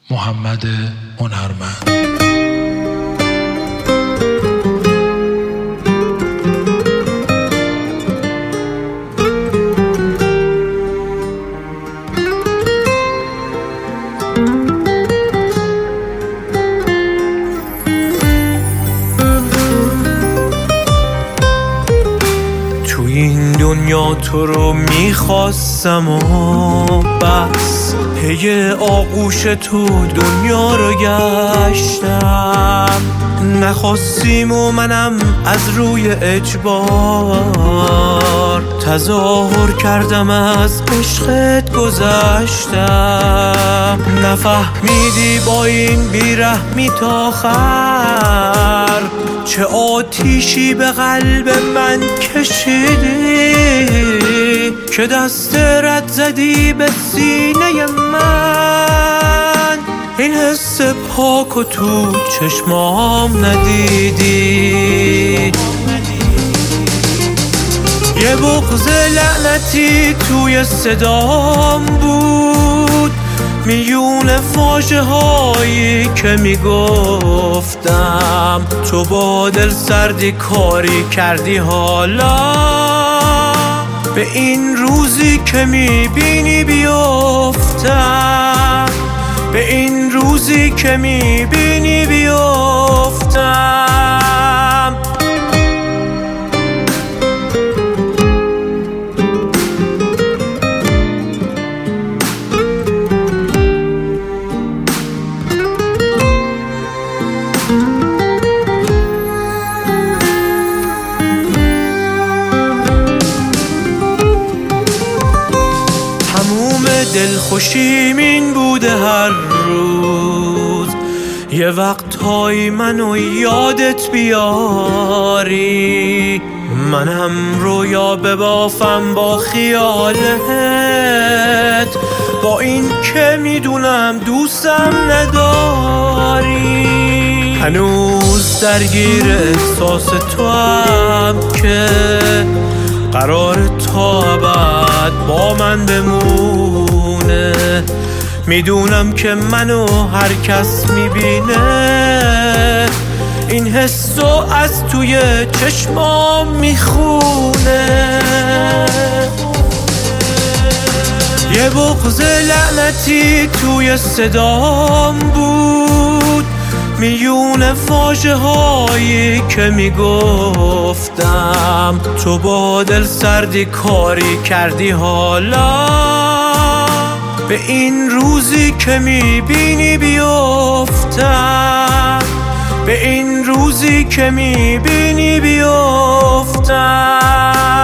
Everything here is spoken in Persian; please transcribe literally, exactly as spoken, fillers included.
محمد هنرمند. توی این دنیا تو رو میخواستم و بس، پی آغوش تو دنیا رو گشتم. نخواستیم و منم از روی اجبار تظاهر کردم، از عشقت گذشتم. نفهمیدی با این بیرحمی تا آخر چه آتیشی به قلب من کشیدی، که دست رد زدی به سینه من. این حس پاک و تو چشمام ندیدی، یه بغض لعنتی توی صدام بود، میون فاجعه هایی که میگفتم. تو با دل سردی کاری کردی، حالا به این روزی که میبینی بیفتم، به این روزی که میبینی بیفتم. دلخوشیم این بوده هر روز، یه وقتهایی منو یادت بیاری، منم رویا ببافم با خیالت. با این که میدونم دوستم نداری، هنوز درگیر احساس تو هم که قرار تا ابد با من بمونه. میدونم که منو هر کس میبینه، این حسو از توی چشمام میخونه. یه بغض لعنتی توی صدام بود، میون فاجعه هایی که میگفتم. تو با دل سردی کاری کردی، حالا به این روزی که میبینی بیفتم، به این روزی که میبینی بیفتم.